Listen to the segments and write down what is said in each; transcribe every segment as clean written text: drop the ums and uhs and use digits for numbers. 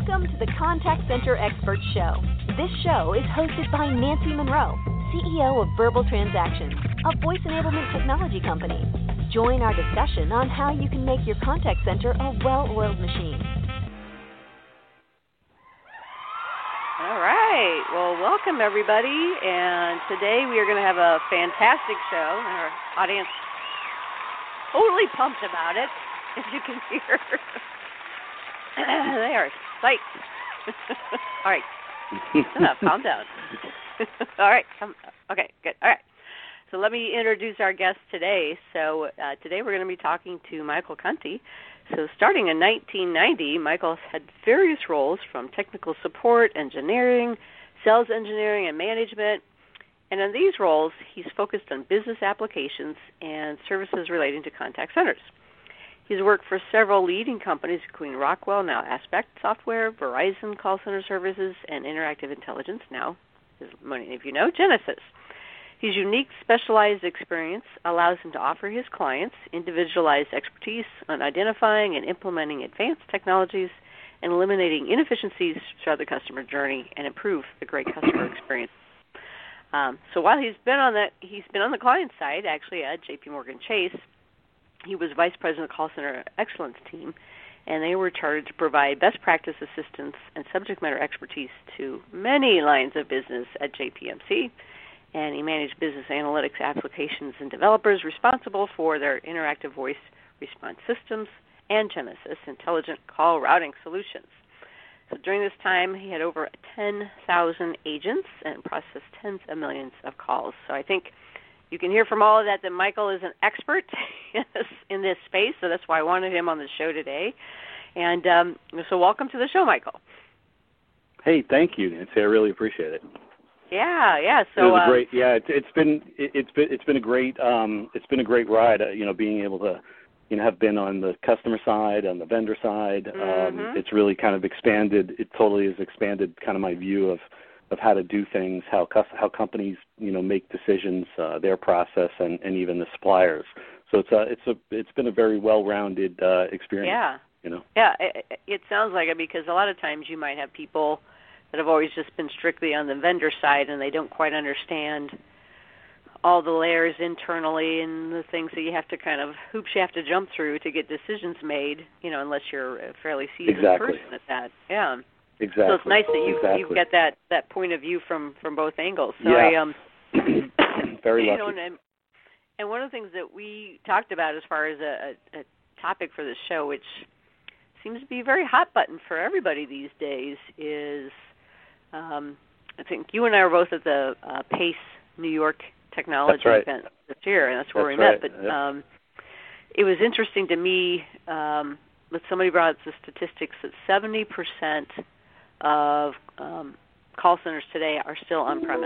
Welcome to the Contact Center Expert Show. This show is hosted by Nancy Monroe, CEO of Verbal Transactions, a voice enablement technology company. Join our discussion on how you can make your contact center a well-oiled machine. All right. Well, welcome, everybody. And today we are going to have a fantastic show. Our audience totally pumped about it, as you can hear. They are psyched. All right. Shut up. Calm down. All right. Okay, good. All right. So let me introduce our guest today. So today we're going to be talking to Michael Conti. So starting in 1990, Michael's had various roles from technical support, engineering, sales engineering, and management. And in these roles, he's focused on business applications and services relating to contact centers. He's worked for several leading companies, including Rockwell, now Aspect Software, Verizon Call Center Services, and Interactive Intelligence, now, as many of you know, Genesys. His unique specialized experience allows him to offer his clients individualized expertise on identifying and implementing advanced technologies and eliminating inefficiencies throughout the customer journey and improve the great customer experience. So while he's been on the client side, actually at JPMorgan Chase. He was vice president of the Call Center Excellence Team, and they were chartered to provide best practice assistance and subject matter expertise to many lines of business at JPMC. And he managed business analytics applications and developers responsible for their interactive voice response systems and Genesys intelligent call routing solutions. So during this time, he had over 10,000 agents and processed tens of millions of calls. So I think you can hear from all of that Michael is an expert in this space, so that's why I wanted him on the show today. And so welcome to the show, Michael. Hey, thank you, Nancy. I really appreciate it. Yeah. So it was a great. Yeah, it's been a great ride. Being able to, have been on the customer side, on the vendor side. It's really kind of expanded. It totally has expanded kind of my view of how to do things, how companies make decisions, their process, and even the suppliers. So it's been a very well-rounded experience. Yeah. Yeah, it sounds like it, because a lot of times you might have people that have always just been strictly on the vendor side, and they don't quite understand all the layers internally and the things that you have to hoops you have to jump through to get decisions made, unless you're a fairly seasoned person at that. Yeah. Exactly. So it's nice that you've got that point of view from both angles. So yeah. Very lucky. And one of the things that we talked about as far as a topic for this show, which seems to be a very hot button for everybody these days, is I think you and I were both at the PACE New York Technology event this year, and that's where we met. But it was interesting to me that somebody brought up the statistics that 70% of call centers today are still on-premise.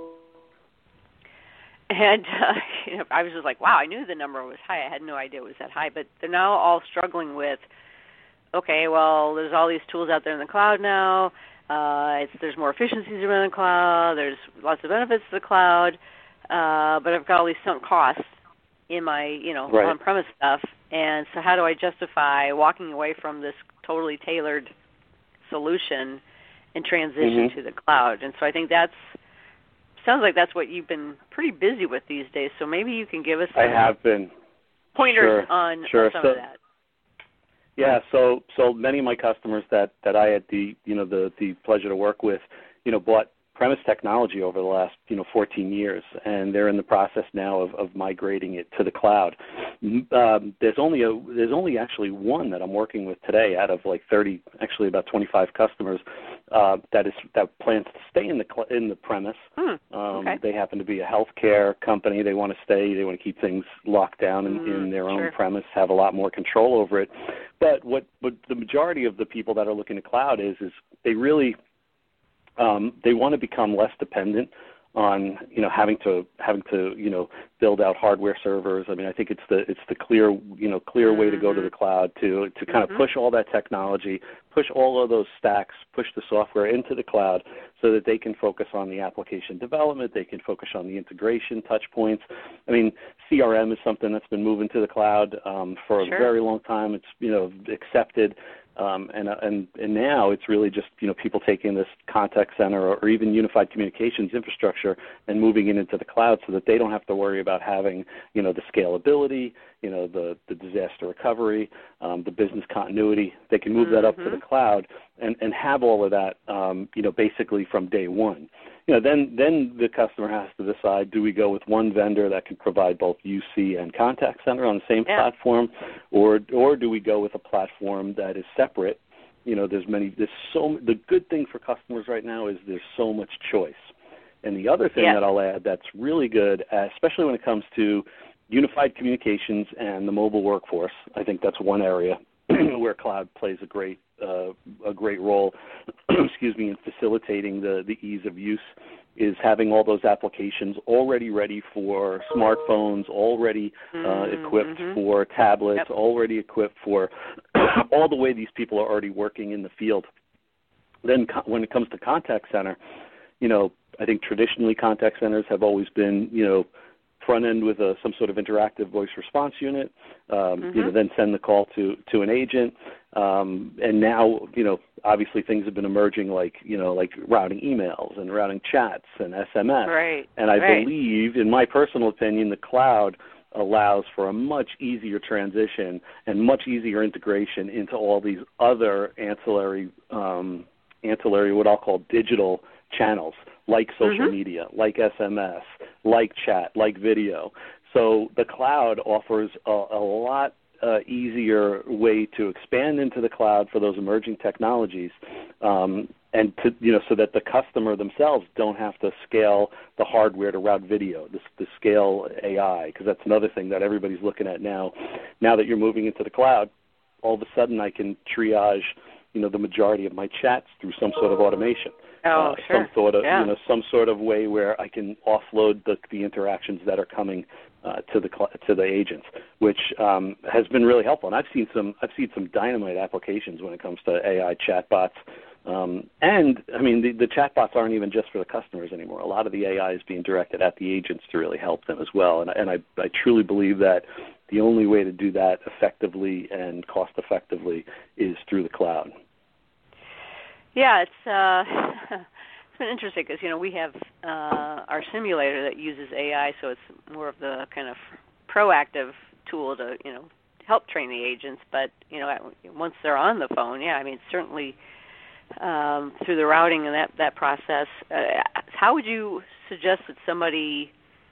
And I was just like, wow, I knew the number was high. I had no idea it was that high. But they're now all struggling with, okay, well, there's all these tools out there in the cloud now. There's more efficiencies around the cloud. There's lots of benefits to the cloud. But I've got all these sunk costs in my, on-premise stuff. And so how do I justify walking away from this totally tailored solution and transition to the cloud? And so I think sounds like that's what you've been pretty busy with these days. So maybe you can give us some pointers on some of that. Yeah, so many of my customers that I had the pleasure to work with, bought premise technology over the last 14 years, and they're in the process now of migrating it to the cloud. There's only actually one that I'm working with today out of like 30, actually about 25 customers that plans to stay in the premise. Okay. They happen to be a healthcare company. They want to stay. They want to keep things locked down in their own premise, have a lot more control over it. But what the majority of the people that are looking at cloud is they really they want to become less dependent on having to build out hardware servers. I mean, I think it's the clear way to go to the cloud to kind of push all that technology, push all of those stacks, push the software into the cloud so that they can focus on the application development, they can focus on the integration touch points. I mean, CRM is something that's been moving to the cloud for a very long time. It's accepted. And now it's really just, people taking this contact center or even unified communications infrastructure and moving it into the cloud so that they don't have to worry about having, the scalability, the disaster recovery, the business continuity. They can move that up to the cloud and have all of that, basically from day one. Then the customer has to decide, do we go with one vendor that can provide both UC and contact center on the same platform, or do we go with a platform that is separate? The good thing for customers right now is there's so much choice. And the other thing that I'll add that's really good, especially when it comes to unified communications and the mobile workforce, I think that's one area where cloud plays a great role, in facilitating the ease of use, is having all those applications already ready for smartphones, already equipped for tablets, already equipped for all the way these people are already working in the field. Then when it comes to contact center, I think traditionally contact centers have always been, front end with some sort of interactive voice response unit, then send the call to an agent. And now, obviously things have been emerging like routing emails and routing chats and SMS. Right. And I believe, in my personal opinion, the cloud allows for a much easier transition and much easier integration into all these other ancillary, what I'll call digital channels, like social media, like SMS, like chat, like video. So the cloud offers a lot easier way to expand into the cloud for those emerging technologies, and so that the customer themselves don't have to scale the hardware to route video, to scale AI, because that's another thing that everybody's looking at now. Now that you're moving into the cloud, all of a sudden I can triage, the majority of my chats through some sort of automation. Sure. Some sort of way where I can offload the interactions that are coming to the agents, which has been really helpful. And I've seen some dynamite applications when it comes to AI chatbots. And I mean, the chatbots aren't even just for the customers anymore. A lot of the AI is being directed at the agents to really help them as well. And I truly believe that the only way to do that effectively and cost effectively is through the cloud. Yeah, it's been interesting because, we have our simulator that uses AI, so it's more of the kind of proactive tool to, help train the agents. But, once they're on the phone, certainly through the routing and that process, how would you suggest that somebody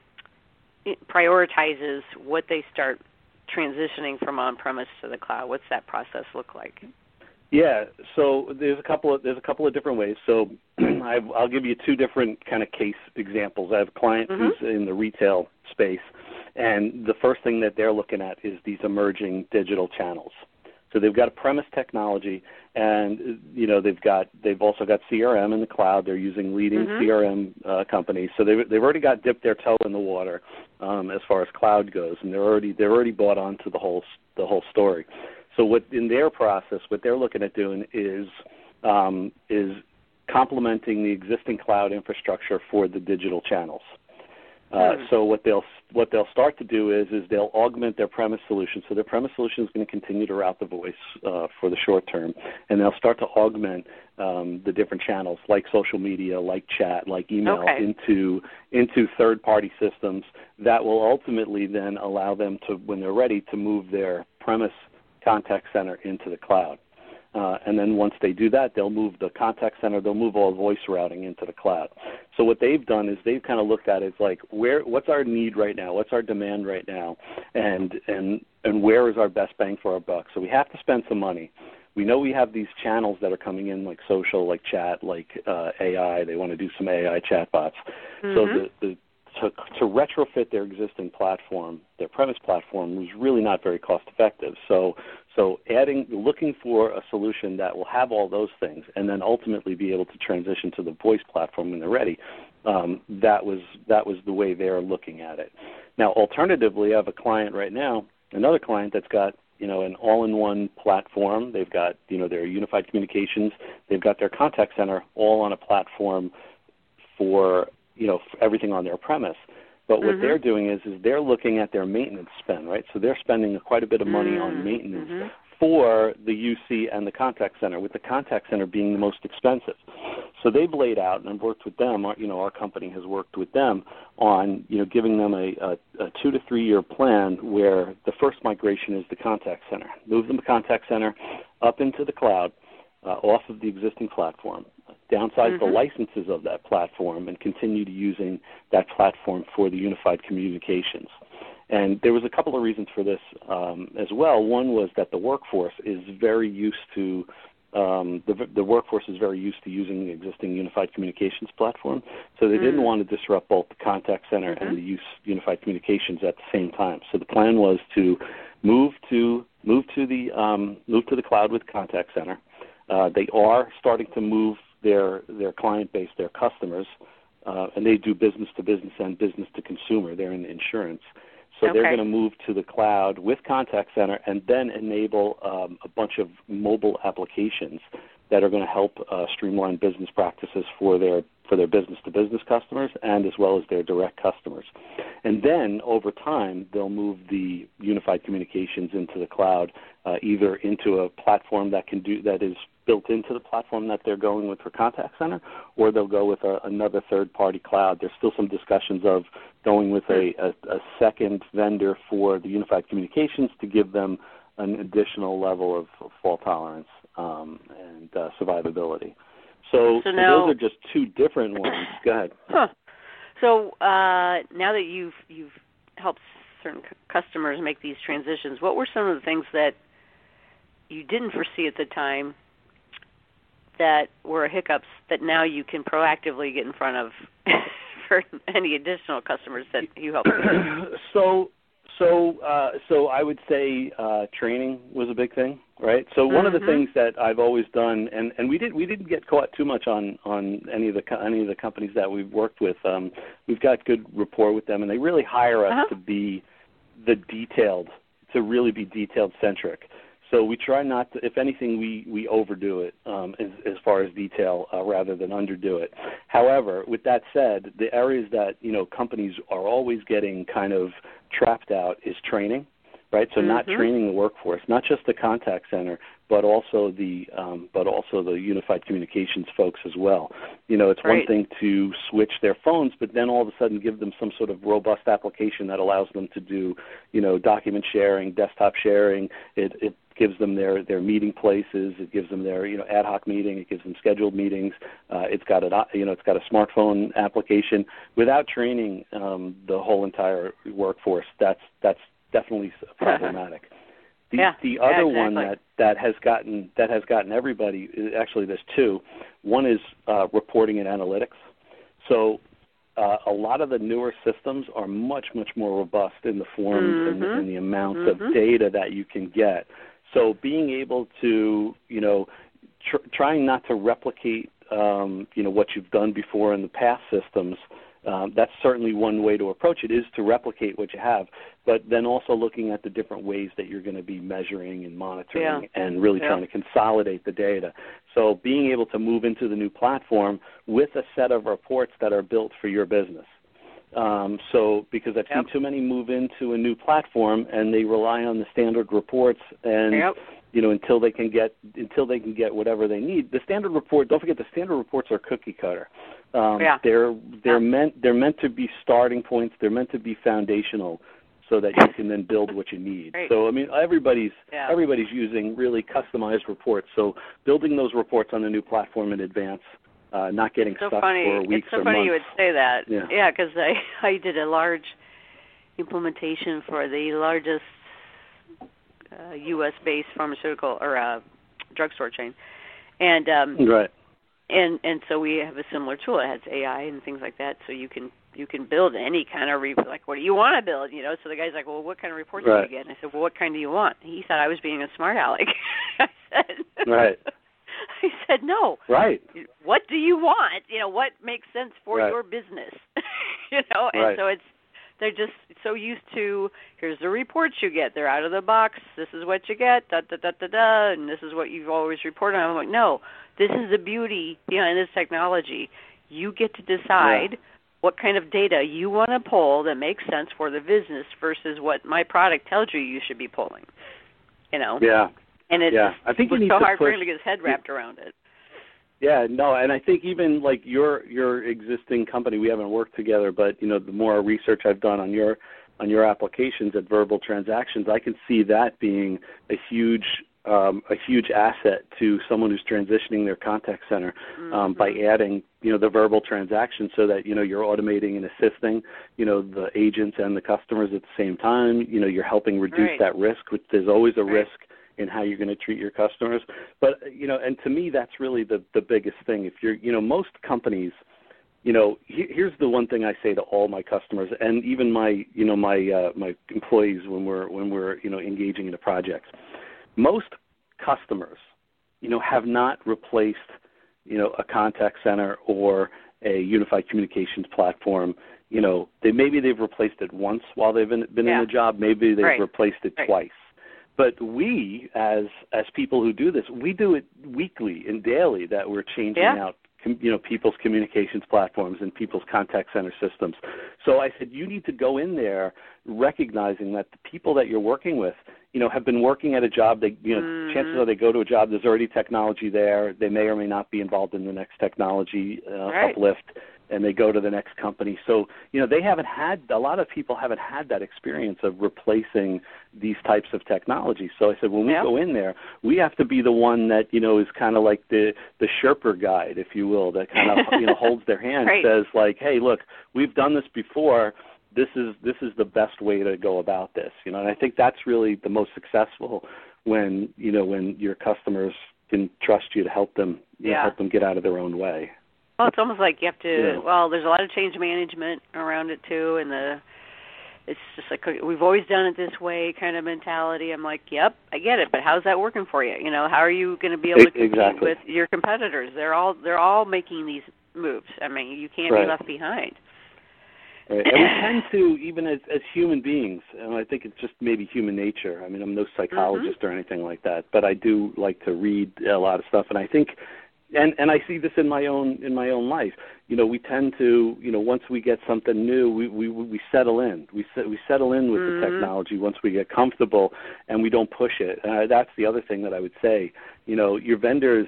prioritizes what they start transitioning from on-premise to the cloud? What's that process look like? Yeah, so there's a couple of different ways. So I'll give you two different kind of case examples. I have a client who's in the retail space, and the first thing that they're looking at is these emerging digital channels. So they've got a premise technology, and they've also got CRM in the cloud. They're using leading CRM companies, so they've already dipped their toe in the water as far as cloud goes, and they're already bought onto the whole story. So in their process, what they're looking at doing is complementing the existing cloud infrastructure for the digital channels. So what they'll start to do is they'll augment their premise solution. So their premise solution is going to continue to route the voice for the short term, and they'll start to augment the different channels like social media, like chat, like email into third-party systems that will ultimately then allow them to, when they're ready, to move their premise contact center into the cloud. And then once they do that, they'll move the contact center, they'll move all voice routing into the cloud. So what they've done is they've kind of looked at it as like, what's our need right now? What's our demand right now? And where is our best bang for our buck? So we have to spend some money. We know we have these channels that are coming in like social, like chat, like AI. They want to do some AI chatbots. So to retrofit their existing platform, their premise platform, was really not very cost effective. So looking for a solution that will have all those things and then ultimately be able to transition to the voice platform when they're ready, that was the way they're looking at it. Now, alternatively, I have a client right now, another client that's got an all-in-one platform. They've got their unified communications. They've got their contact center all on a platform for everything on their premise. But what they're doing is they're looking at their maintenance spend, right? So they're spending quite a bit of money on maintenance for the UC and the contact center, with the contact center being the most expensive. So they've laid out, and I've worked with them, our company has worked with them on, giving them a 2 to 3 year plan where the first migration is the contact center. Move them to contact center up into the cloud, off of the existing platform, downsize the licenses of that platform, and continue to using that platform for the unified communications. And there was a couple of reasons for this as well. One was that the workforce is very used to the workforce is very used to using the existing unified communications platform, so they didn't want to disrupt both the contact center and the unified communications at the same time. So the plan was to move to the cloud with contact center. They are starting to move their client base, their customers, and they do business to business and business to consumer. They're in insurance. So they're going to move to the cloud with contact center and then enable a bunch of mobile applications that are going to help streamline business practices for their business-to-business customers and as well as their direct customers. And then over time, they'll move the unified communications into the cloud, either into a platform that is built into the platform that they're going with for contact center, or they'll go with another third-party cloud. There's still some discussions of going with a second vendor for the unified communications to give them an additional level of fault tolerance and survivability. So now, those are just two different ones. Go ahead. So now that you've helped certain customers make these transitions, what were some of the things that you didn't foresee at the time that were hiccups that now you can proactively get in front of for any additional customers that you help with? So I would say training was a big thing, right? So one of the things that I've always done, and we didn't get caught too much on any of the companies that we've worked with. We've got good rapport with them, and they really hire us to really be detailed centric. So we try not to, if anything, we overdo it as far as detail rather than underdo it. However, with that said, the areas that, companies are always getting kind of trapped out is training, right? So not training the workforce, not just the contact center, but also the unified communications folks as well. It's one thing to switch their phones, but then all of a sudden give them some sort of robust application that allows them to do, document sharing, desktop sharing. It gives them their meeting places. It gives them their ad hoc meeting. It gives them scheduled meetings. It's got a smartphone application. Without training the whole entire workforce, that's definitely problematic. The other one that has gotten everybody, actually there's two. One is reporting and analytics. So a lot of the newer systems are much, much more robust in the forms and the amounts of data that you can get. So being able to, trying not to replicate, what you've done before in the past systems, that's certainly one way to approach it, is to replicate what you have, but then also looking at the different ways that you're going to be measuring and monitoring and really trying to consolidate the data. So being able to move into the new platform with a set of reports that are built for your business. So because I've seen too many move into a new platform and they rely on the standard reports and until they can get whatever they need. The standard report, don't forget, the standard reports are cookie cutter. They're meant to be starting points. They're meant to be foundational so that you can then build what you need. So everybody's using really customized reports. So building those reports on the new platform in advance. Not getting stuck for weeks or months. It's so funny you would say that. Yeah, because I did a large implementation for the largest U.S.-based pharmaceutical or drugstore chain, and and so we have a similar tool. It has AI and things like that, so you can build any kind of like, what do you want to build? So the guy's like, well, what kind of reports do you get? And I said, well, what kind do you want? He thought I was being a smart aleck. I said, I said, no. What do you want? What makes sense for your business? And so they're just so used to, here's the reports you get. They're out of the box. This is what you get, and this is what you've always reported on. I'm like, no, this is the beauty behind this technology. You get to decide what kind of data you want to pull that makes sense for the business versus what my product tells you should be pulling. And it's I think it was you need so to hard for push, him to get his head wrapped around it. Yeah, no, and I think even like your existing company, we haven't worked together, but the more research I've done on your applications at Verbal Transactions, I can see that being a huge asset to someone who's transitioning their contact center by adding the verbal transaction, so that you're automating and assisting the agents and the customers at the same time. You're helping reduce that risk, which there's always a risk in how you're going to treat your customers. But and to me, that's really the biggest thing. If you're most companies, here's the one thing I say to all my customers, and even my my employees when we're engaging in a project. Most customers, have not replaced, a contact center or a unified communications platform. They've replaced it once while they've been in the job. Maybe they've replaced it twice. But we, as people who do this, we do it weekly and daily, that we're changing out people's communications platforms and people's contact center systems. So I said, you need to go in there recognizing that the people that you're working with, have been working at a job. They, chances are they go to a job, there's already technology there. They may or may not be involved in the next technology uplift, and they go to the next company. So, they haven't had, a lot of people haven't had that experience of replacing these types of technology. So I said, when we go in there, we have to be the one that, is kind of like the Sherpa guide, if you will, that kind of, holds their hand, says like, hey, look, we've done this before. This is the best way to go about this, and I think that's really the most successful when your customers can trust you to help them, help them get out of their own way. Well, it's almost like you have to. Well, there's a lot of change management around it too, and it's just like we've always done it this way kind of mentality. I'm like, yep, I get it, but how's that working for you? How are you going to be able to compete with your competitors? They're all making these moves. I mean, you can't be left behind. Right. And we tend to, even as human beings, and I think it's just maybe human nature. I mean, I'm no psychologist or anything like that, but I do like to read a lot of stuff, and I think, and I see this in my own life. We tend to, once we get something new, we settle in. We settle in with the technology once we get comfortable, and we don't push it. That's the other thing that I would say. Your vendors,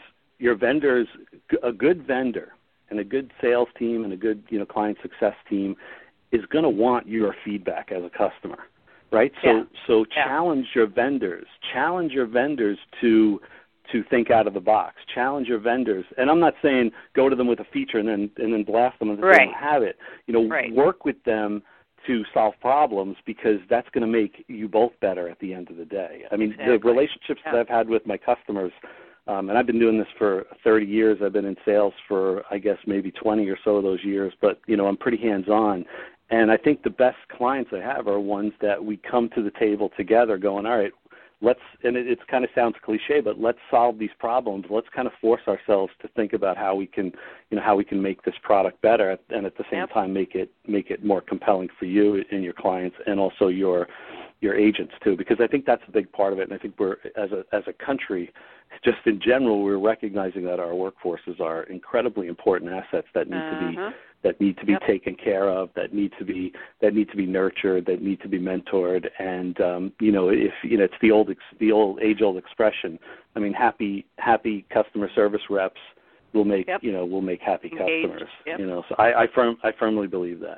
a good vendor and a good sales team and a good client success team is going to want your feedback as a customer, right? So challenge your vendors. Challenge your vendors to think out of the box. Challenge your vendors. And I'm not saying go to them with a feature and then blast them if they don't have it. Work with them to solve problems, because that's going to make you both better at the end of the day. I mean, the relationships that I've had with my customers, and I've been doing this for 30 years. I've been in sales for, I guess, maybe 20 or so of those years, but, I'm pretty hands-on. And I think the best clients I have are ones that we come to the table together going, all right, and it kind of sounds cliche, but let's solve these problems. Let's kind of force ourselves to think about how we can make this product better, and at the same time make it more compelling for you and your clients, and also your agents too, because I think that's a big part of it. And I think we're, as a country, just in general, we're recognizing that our workforces are incredibly important assets that need to be taken care of, that need to be nurtured, that need to be mentored. And it's the old age-old expression. I mean, happy customer service reps will make happy customers. So I firmly believe that.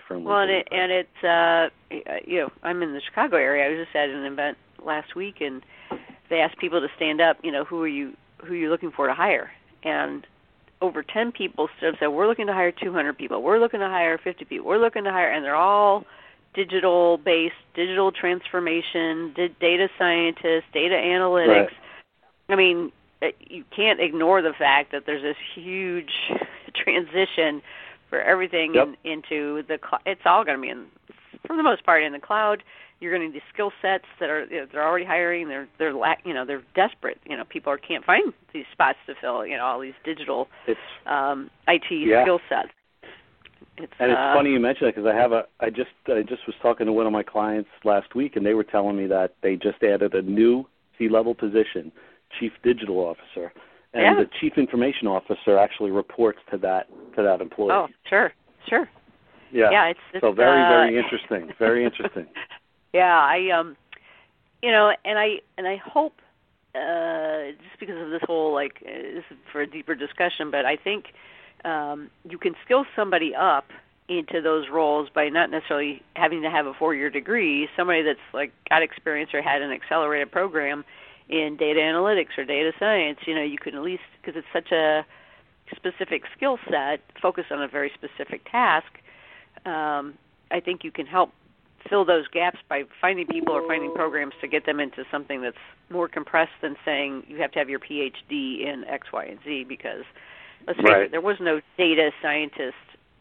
I'm in the Chicago area. I was just at an event last week, and they asked people to stand up. Who are you looking for to hire? And over 10 people stood up and said, we're looking to hire 200 people. We're looking to hire 50 people. We're looking to hire, and they're all digital-based, digital transformation, data scientists, data analytics. I mean, you can't ignore the fact that there's this huge transition for everything into the cloud. It's all going to be, for the most part, in the cloud. You're going to need skill sets that are they're already hiring. They're desperate. People can't find these spots to fill. All these digital IT skill sets. It's funny you mention that, because I just was talking to one of my clients last week, and they were telling me that they just added a new C-level position, Chief Digital Officer, and the Chief Information Officer actually reports to that employee. Oh, sure. Yeah. It's so very interesting. Very interesting. Yeah, and I hope just because of this whole, this is for a deeper discussion, but I think you can skill somebody up into those roles by not necessarily having to have a 4-year degree. Somebody that's got experience or had an accelerated program in data analytics or data science, you can at least, because it's such a specific skill set, focus on a very specific task, I think you can help fill those gaps by finding people or finding programs to get them into something that's more compressed than saying you have to have your PhD in X, Y, and Z, because let's face it, there was no data scientist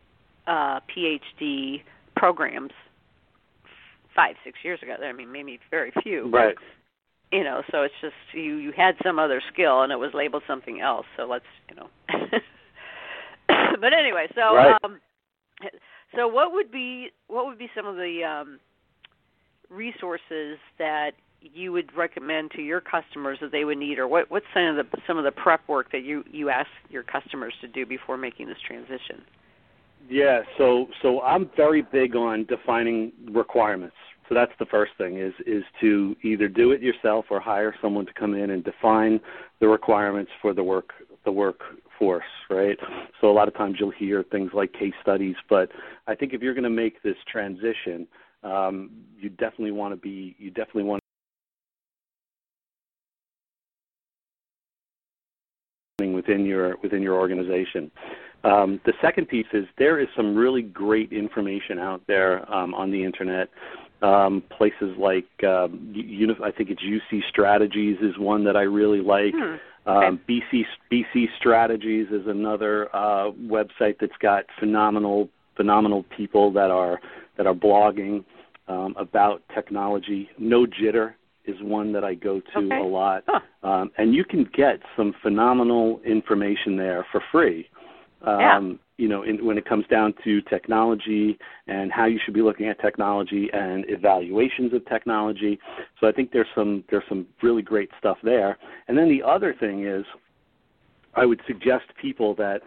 PhD programs 5-6 years ago. I mean, maybe very few. Right. So it's just you had some other skill and it was labeled something else. So let's, But anyway, so right. So what would be some of the resources that you would recommend to your customers that they would need, or what's some of the prep work that you ask your customers to do before making this transition? Yeah, so I'm very big on defining requirements. So that's the first thing is to either do it yourself or hire someone to come in and define the requirements for the workforce, right? So a lot of times you'll hear things like case studies, but I think if you're going to make this transition, you definitely want within your organization. The second piece is there is some really great information out there on the internet. Places like I think it's UC Strategies is one that I really like. Okay. BC Strategies is another website that's got phenomenal people that are blogging about technology. No Jitter is one that I go to a lot, and you can get some phenomenal information there for free. When it comes down to technology and how you should be looking at technology and evaluations of technology. So I think there's some really great stuff there. And then the other thing is I would suggest people that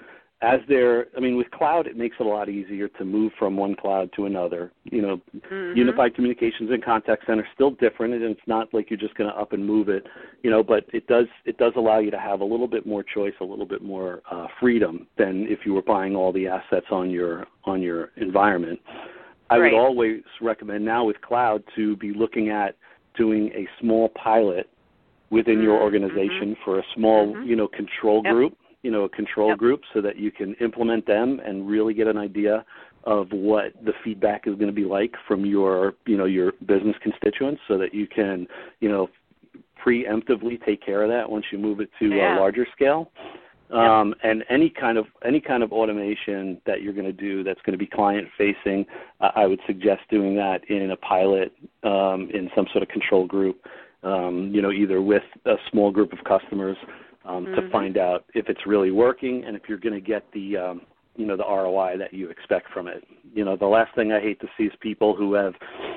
with cloud, it makes it a lot easier to move from one cloud to another. Unified Communications and Contact Center still different, and it's not like you're just going to up and move it, but it does allow you to have a little bit more choice, a little bit more freedom than if you were buying all the assets on your environment. I would always recommend now with cloud to be looking at doing a small pilot within your organization for a small, control group. A control group so that you can implement them and really get an idea of what the feedback is going to be like from your business constituents so that you can, preemptively take care of that once you move it to a larger scale. And any kind of automation that you're going to do that's going to be client facing, I would suggest doing that in a pilot in some sort of control group, either with a small group of customers to find out if it's really working and if you're going to get the ROI that you expect from it. The last thing I hate to see is people who have,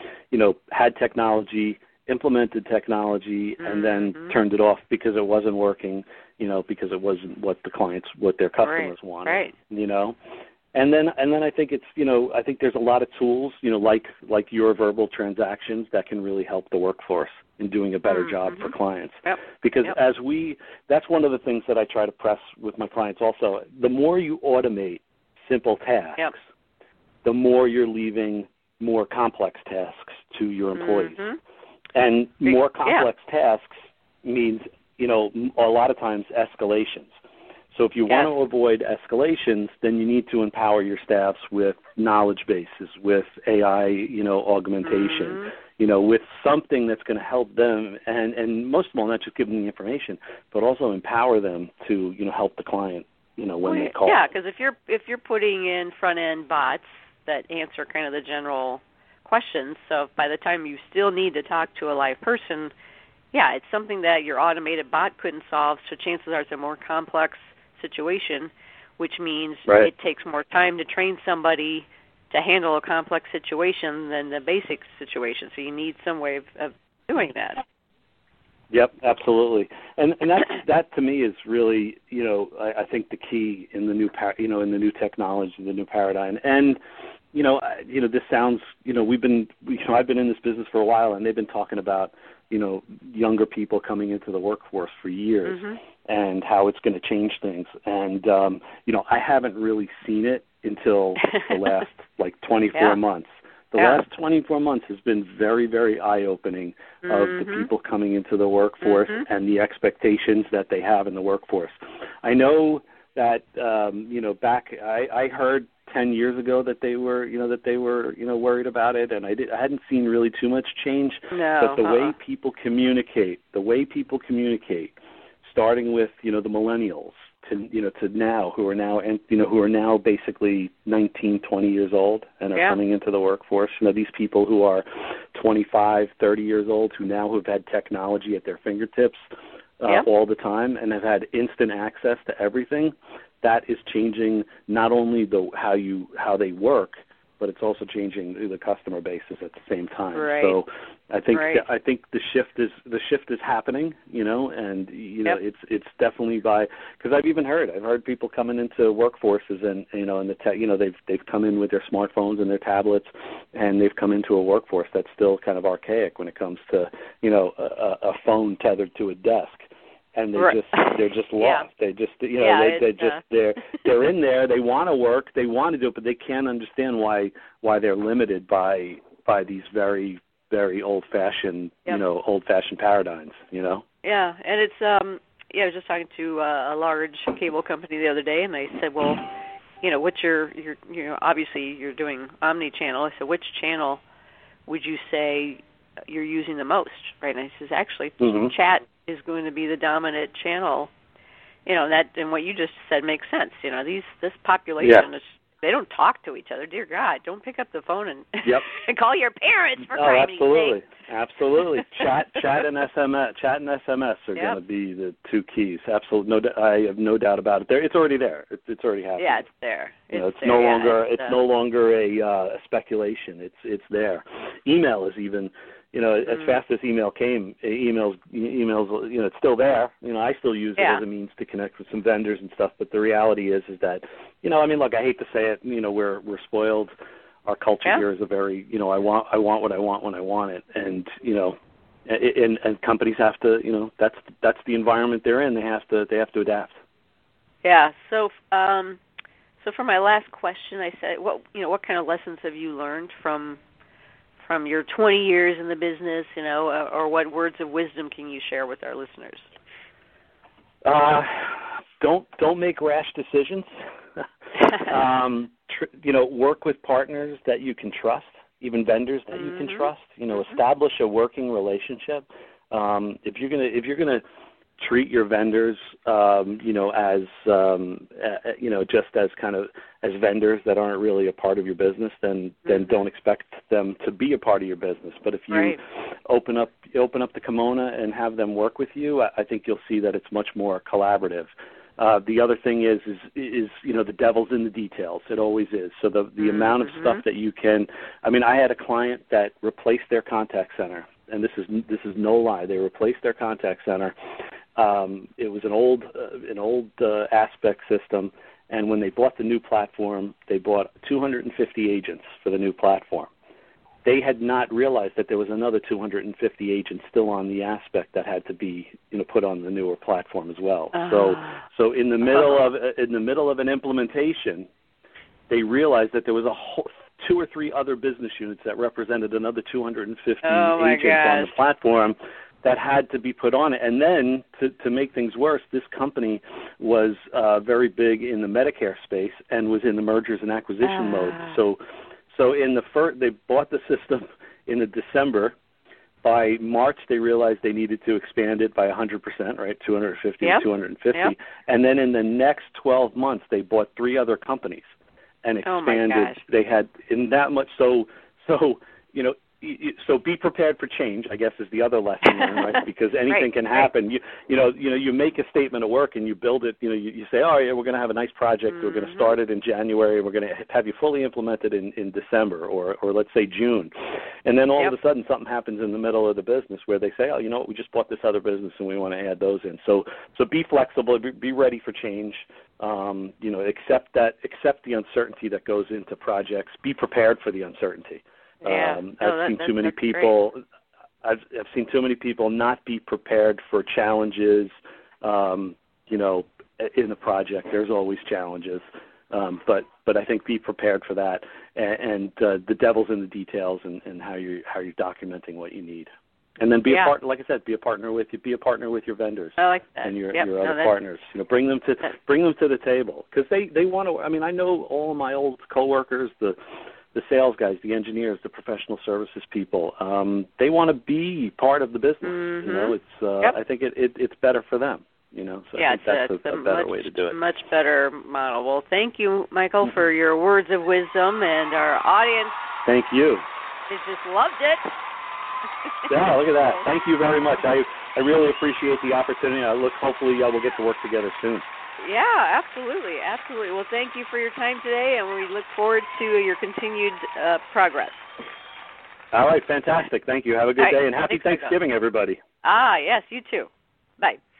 had technology, implemented technology, and then turned it off because it wasn't working, because it wasn't what their customers wanted. Right. And then I think it's, I think there's a lot of tools, like your verbal transactions that can really help the workforce in doing a better job for clients. Yep. Because that's one of the things that I try to press with my clients also. The more you automate simple tasks, the more you're leaving more complex tasks to your employees. And more complex tasks means, a lot of times escalations. So if you want to avoid escalations, then you need to empower your staffs with knowledge bases, with AI, augmentation, with something that's going to help them, and most of all, not just give them the information, but also empower them to, help the client, when they call. Yeah, because if you're putting in front end bots that answer kind of the general questions, so by the time you still need to talk to a live person, it's something that your automated bot couldn't solve. So chances are it's a more complex situation, which means it takes more time to train somebody to handle a complex situation than the basic situation. So you need some way of doing that. Yep, absolutely. And that to me is really, I think the key in the new in the new technology, the new paradigm. And this sounds, I've been in this business for a while, and they've been talking about, younger people coming into the workforce for years, and how it's going to change things. And, I haven't really seen it until the last 24 months. The last 24 months has been very, very eye-opening of the people coming into the workforce and the expectations that they have in the workforce. I know that, back, I heard 10 years ago that they were worried about it, and I hadn't seen really too much change. No, but the way people communicate, starting with, the millennials to now, who are now basically 19, 20 years old and are coming into the workforce. These people who are 25, 30 years old who now have had technology at their fingertips all the time and have had instant access to everything. That is changing not only how they work, but it's also changing the customer bases at the same time. Right. So I think the shift is happening, and it's definitely because I've heard people coming into workforces and they've come in with their smartphones and their tablets, and they've come into a workforce that's still kind of archaic when it comes to a phone tethered to a desk. And they're just lost. They just they're in there. They want to work. They want to do it, but they can't understand why they're limited by these very, very old-fashioned paradigms. Yeah, and it's I was just talking to a large cable company the other day, and they said, well, what's your obviously you're doing omni-channel. I said, which channel would you say you're using the most, right? And I says, actually, chat is going to be the dominant channel. And what you just said makes sense. This population they don't talk to each other. Dear God, don't pick up the phone and call your parents for crying. Absolutely. Chat and SMS are going to be the two keys. Absolutely, I have no doubt about it. It's already there. It's already happening. Yeah, it's there. It's no longer a speculation. It's there. Email is even. As fast as emails, it's still there. I still use it as a means to connect with some vendors and stuff. But the reality is that, look, I hate to say it, we're spoiled. Our culture here is a very, I want what I want when I want it, and and companies have to, that's the environment they're in. They have to adapt. Yeah. So, for my last question, I said, what kind of lessons have you learned from your 20 years in the business, or what words of wisdom can you share with our listeners? Don't make rash decisions. Work with partners that you can trust, even vendors that you can trust. Establish a working relationship. If you're gonna treat your vendors, as just as kind of as vendors that aren't really a part of your business, then don't expect them to be a part of your business. But if you open up the kimono and have them work with you, I think you'll see that it's much more collaborative. The other thing is the devil's in the details. It always is. So the amount of stuff that you can. I had a client that replaced their contact center, and this is no lie. They replaced their contact center. It was an old Aspect system, and when they bought the new platform, they bought 250 agents for the new platform. They had not realized that there was another 250 agents still on the Aspect that had to be put on the newer platform as well. So in the middle of an implementation, they realized that there was a whole 2 or 3 other business units that represented another 250 agents on the platform that had to be put on it. And then to make things worse, this company was very big in the Medicare space and was in the mergers and acquisition mode. So in they bought the system in December. By March, they realized they needed to expand it by 100%, right, 250 to 250. Yep. And then in the next 12 months, they bought 3 other companies and expanded. Oh my gosh. They had in that much. So So be prepared for change, I guess, is the other lesson learned, right? Because anything can happen. Right. You make a statement of work and you build it. You say, oh yeah, we're going to have a nice project. We're going to start it in January. We're going to have you fully implemented in December or let's say June, and then all of a sudden something happens in the middle of the business where they say, oh, you know what, we just bought this other business and we want to add those in. So be flexible. Be ready for change. Accept the uncertainty that goes into projects. Be prepared for the uncertainty. I've seen too many people. I've seen too many people not be prepared for challenges. In the project, there's always challenges, but I think be prepared for that. And the devil's in the details and how you're documenting what you need. And then be a partner, like I said, be a partner with your vendors. I like that. And your other partners. Bring them to the table because they want to. I mean, I know all of my old coworkers, the sales guys, the engineers, the professional services people. They want to be part of the business. I think it's better for them. So I think that's a better way to do it. Much better model. Well, thank you, Michael, for your words of wisdom, and our audience. Thank you. Has just loved it. Yeah, look at that. Thank you very much. I really appreciate the opportunity. Hopefully we'll get to work together soon. Yeah, absolutely. Well, thank you for your time today, and we look forward to your continued progress. All right, fantastic. Thank you. Have a good day, and happy Thanksgiving, everybody. Yes, you too. Bye.